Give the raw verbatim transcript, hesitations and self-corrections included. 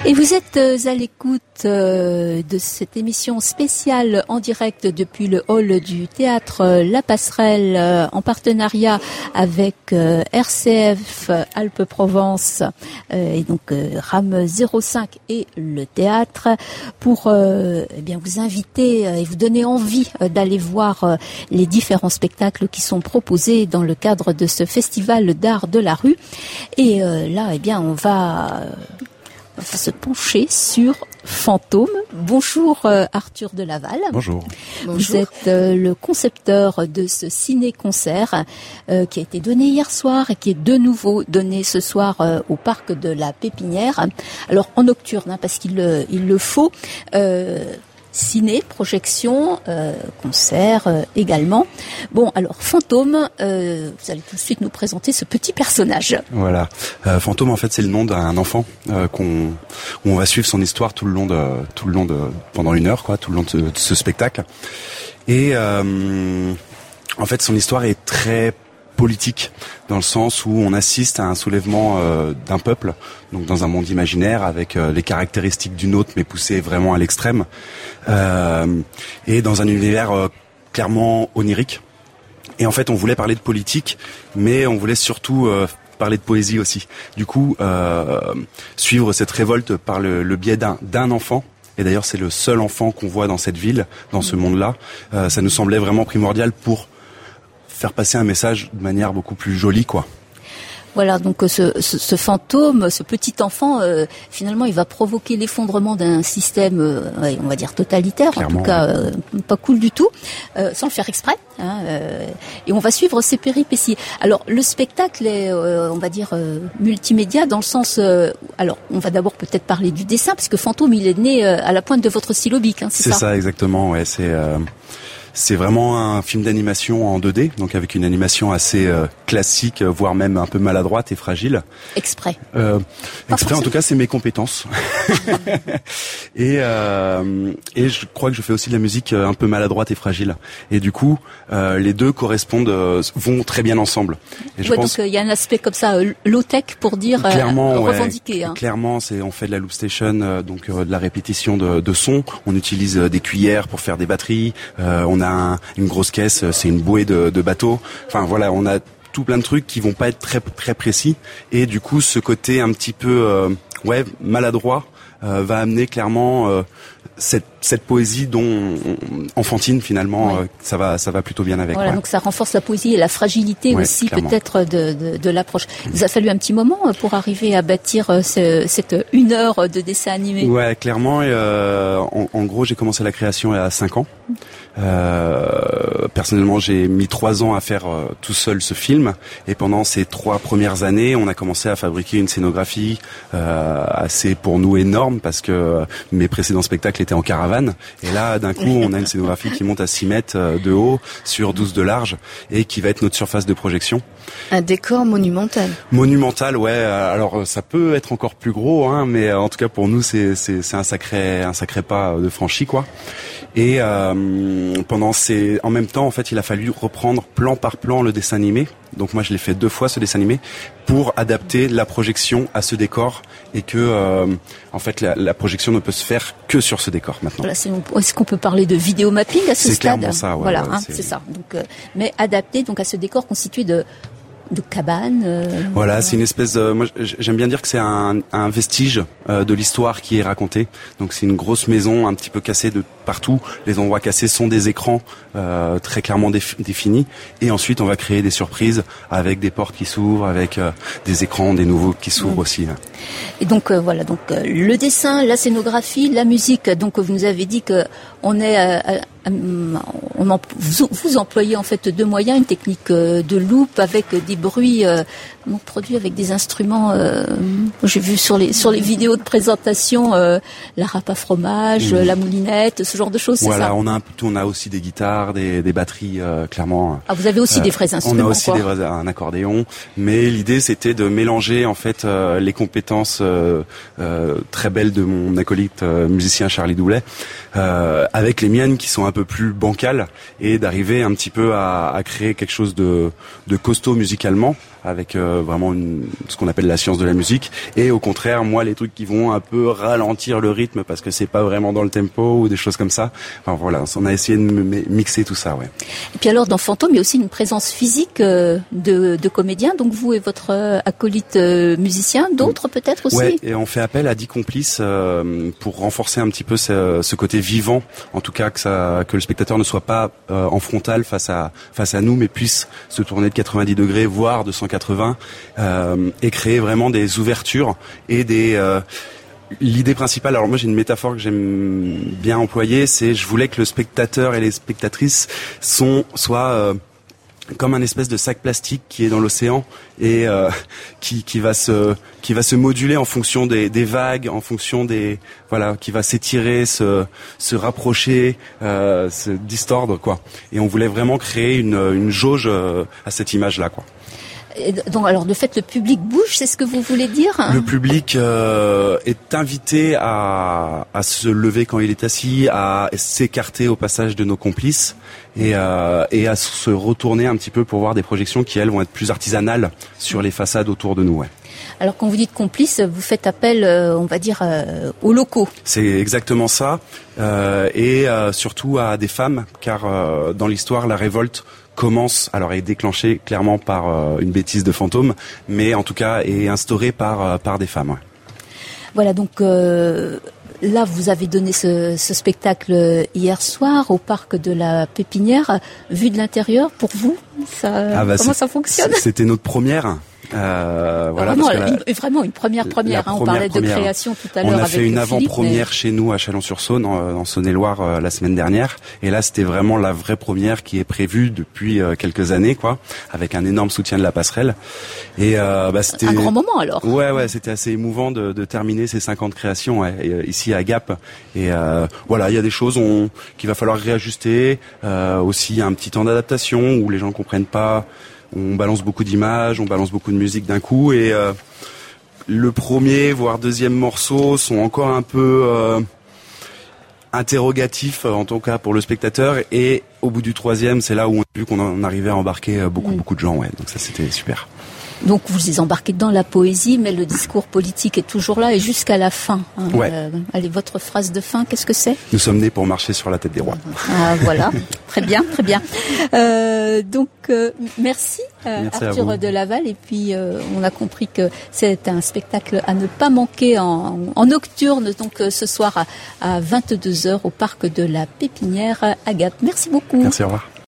Et vous êtes à l'écoute de cette émission spéciale en direct depuis le hall du théâtre La Passerelle en partenariat avec R C F Alpes-Provence et donc RAM zéro cinq et le théâtre pour eh bien vous inviter et vous donner envie d'aller voir les différents spectacles qui sont proposés dans le cadre de ce festival d'art de la rue. Et là, eh bien, on va On va se pencher sur Fantôme. Bonjour euh, Arthur Delaval. Bonjour. Vous Bonjour. êtes euh, le concepteur de ce ciné-concert euh, qui a été donné hier soir et qui est de nouveau donné ce soir euh, au parc de la Pépinière. Alors en nocturne, hein, parce qu'il euh, il le faut. Euh, Ciné, projection, euh, concert euh, également. Bon, alors Fantôme, euh, vous allez tout de suite nous présenter ce petit personnage. Voilà. Euh, Fantôme, en fait, c'est le nom d'un enfant euh, qu'on, où on va suivre son histoire tout le long de, tout le long de, pendant une heure, quoi, tout le long de ce, de ce spectacle. Et euh, en fait, son histoire est très politique, dans le sens où on assiste à un soulèvement euh, d'un peuple, donc dans un monde imaginaire avec euh, les caractéristiques d'une autre, mais poussées vraiment à l'extrême, euh, et dans un univers euh, clairement onirique. Et en fait, on voulait parler de politique, mais on voulait surtout euh, parler de poésie aussi. Du coup, euh, suivre cette révolte par le, le biais d'un, d'un enfant. Et d'ailleurs, c'est le seul enfant qu'on voit dans cette ville, dans ce monde-là. Euh, ça nous semblait vraiment primordial pour faire passer un message de manière beaucoup plus jolie, quoi. Voilà, donc ce, ce, ce fantôme, ce petit enfant, euh, finalement, il va provoquer l'effondrement d'un système, euh, ouais, on va dire totalitaire, Clairement, en tout cas euh, pas cool du tout, euh, sans le faire exprès. Hein, euh, et on va suivre ses péripéties. Alors, le spectacle est, euh, on va dire, euh, multimédia dans le sens... Euh, alors, on va d'abord peut-être parler du dessin, parce que Fantôme, il est né euh, à la pointe de votre stylo bic, hein, c'est, c'est ça ça, exactement, ouais, c'est... Euh... C'est vraiment un film d'animation en deux D, donc avec une animation assez euh, classique, voire même un peu maladroite et fragile. Exprès. Euh, exprès, en tout cas, c'est mes compétences. et euh, et je crois que je fais aussi de la musique un peu maladroite et fragile. Et du coup, euh, les deux correspondent, euh, vont très bien ensemble. Et je ouais, pense donc il euh, y a un aspect comme ça, euh, low-tech pour dire clairement, euh, ouais, revendiqué. Hein. Clairement, c'est on fait de la loop station, euh, donc euh, de la répétition de, de sons. On utilise euh, des cuillères pour faire des batteries. Euh, on a un, une grosse caisse, c'est une bouée de, de bateau. Enfin voilà, on a tout plein de trucs qui vont pas être très très précis. Et du coup, ce côté un petit peu euh, ouais maladroit euh, va amener clairement euh, cette cette poésie dont on, enfantine finalement, ouais. euh, ça va ça va plutôt bien avec. Voilà, ouais. donc ça renforce la poésie et la fragilité ouais, aussi clairement. peut-être de, de, de l'approche. Il vous a fallu un petit moment pour arriver à bâtir ce, cette une heure de dessin animé. Ouais, clairement. Et euh, en, en gros, j'ai commencé la création il y a cinq ans. Euh, personnellement, j'ai mis trois ans à faire euh, tout seul ce film. Et pendant ces trois premières années, on a commencé à fabriquer une scénographie euh, assez pour nous énorme parce que mes précédents spectacles étaient en caravane. Et là, d'un coup, on a une scénographie qui monte à six mètres de haut sur douze de large et qui va être notre surface de projection. Un décor monumental. Monumental, ouais. Alors ça peut être encore plus gros, hein, mais en tout cas pour nous, c'est c'est, c'est un sacré un sacré pas de franchi, quoi. Et euh, pendant ces, en même temps, en fait, il a fallu reprendre plan par plan le dessin animé. Donc moi, je l'ai fait deux fois ce dessin animé pour adapter la projection à ce décor et que, euh, en fait, la, la projection ne peut se faire que sur ce décor maintenant. Voilà, c'est, est-ce qu'on peut parler de vidéo mapping à ce c'est stade? Clairement ça, ouais, voilà, ouais, hein, c'est... c'est ça. Donc, euh, mais adapté donc à ce décor constitué de de cabanes. Euh, voilà, c'est une espèce de, moi j'aime bien dire que c'est un, un vestige euh, de l'histoire qui est racontée. Donc c'est une grosse maison un petit peu cassée de partout. Les endroits cassés sont des écrans euh, très clairement déf- définis. Et ensuite on va créer des surprises avec des portes qui s'ouvrent, avec euh, des écrans, des nouveaux qui s'ouvrent mmh. aussi. Hein. Et donc euh, voilà, donc euh, le dessin, la scénographie, la musique. Donc vous nous avez dit que on est euh, on en, vous, vous employez en fait deux moyens, une technique euh, de loop avec des bruits euh, produits avec des instruments. Euh, j'ai vu sur les sur les vidéos de présentation euh, la râpe à fromage, mmh. la moulinette, ce genre de choses. Voilà, c'est ça on a un, on a aussi des guitares, des, des batteries, euh, clairement. Ah, vous avez aussi euh, des vrais instruments. On a aussi quoi. des vrais, un accordéon, mais l'idée c'était de mélanger en fait euh, les compétences euh, euh, très belles de mon acolyte euh, musicien Charlie Doulet euh, avec les miennes qui sont un peu plus bancales et d'arriver un petit peu à, à créer quelque chose de, de costaud musicalement avec euh, vraiment une, ce qu'on appelle la science de la musique, et au contraire, moi, les trucs qui vont un peu ralentir le rythme parce que c'est pas vraiment dans le tempo ou des choses comme ça. Enfin voilà, on a essayé de mixer tout ça, ouais. Et puis alors, dans Fantôme, il y a aussi une présence physique euh, de, de comédiens, donc vous et votre euh, acolyte euh, musicien, d'autres peut-être aussi. Ouais, et on fait appel à dix complices euh, pour renforcer un petit peu ce, ce côté vivant, en tout cas que ça, que le spectateur ne soit pas euh, en frontal face à face à nous, mais puisse se tourner de quatre-vingt-dix degrés, voire de cent quatre-vingts, euh, et créer vraiment des ouvertures et des euh, l'idée principale, alors moi j'ai une métaphore que j'aime bien employer, c'est je voulais que le spectateur et les spectatrices sont soient euh, comme un espèce de sac plastique qui est dans l'océan et euh, qui qui va se qui va se moduler en fonction des des vagues, en fonction des voilà, qui va s'étirer, se se rapprocher, euh, se distordre quoi. Et on voulait vraiment créer une une jauge euh, à cette image là quoi. Et donc, alors, de fait, le public bouge, c'est ce que vous voulez dire, hein? Le public euh, est invité à, à se lever quand il est assis, à s'écarter au passage de nos complices et, euh, et à se retourner un petit peu pour voir des projections qui, elles, vont être plus artisanales sur les façades autour de nous. Ouais. Alors, quand vous dites complices, vous faites appel, euh, on va dire, euh, aux locaux. C'est exactement ça, euh, et euh, surtout à des femmes, car euh, dans l'histoire, la révolte commence, alors est déclenchée clairement par euh, une bêtise de Fantôme, mais en tout cas est instaurée par euh, par des femmes. Ouais. Voilà, donc euh, là vous avez donné ce, ce spectacle hier soir au parc de la Pépinière. Vu de l'intérieur, pour vous, ça, ah bah comment ça fonctionne? C'était notre première. Euh, voilà, vraiment, parce que la, une, vraiment une première première. Hein, on parlait première. de création tout à l'heure. On a avec fait une Philippe, avant-première mais... chez nous à Chalon-sur-Saône, en, en Saône-et-Loire, euh, la semaine dernière. Et là, c'était vraiment la vraie première qui est prévue depuis euh, quelques années, quoi, avec un énorme soutien de la passerelle. Et euh, bah, c'était un grand moment alors. Ouais, ouais, c'était assez émouvant de, de terminer ces cinquante créations ouais, et, euh, ici à Gap. Et euh, voilà, il y a des choses on, qu'il va falloir réajuster. Euh, aussi, un petit temps d'adaptation où les gens comprennent pas. On balance beaucoup d'images, on balance beaucoup de musique d'un coup et euh, le premier voire deuxième morceau sont encore un peu euh, interrogatifs en tout cas pour le spectateur et au bout du troisième c'est là où on a vu qu'on en arrivait à embarquer beaucoup mmh. beaucoup de gens ouais donc ça c'était super. Donc vous les embarquez dans la poésie, mais le discours politique est toujours là et jusqu'à la fin. Hein. Ouais. Euh, allez, votre phrase de fin, qu'est-ce que c'est? Nous sommes nés pour marcher sur la tête des rois. Ah voilà, très bien, très bien. Euh, donc euh, merci, euh, merci Arthur de Laval. Et puis euh, on a compris que c'est un spectacle à ne pas manquer en, en nocturne, donc euh, ce soir à, à vingt-deux heures au parc de la Pépinière à Gap. Merci beaucoup. Merci, au revoir.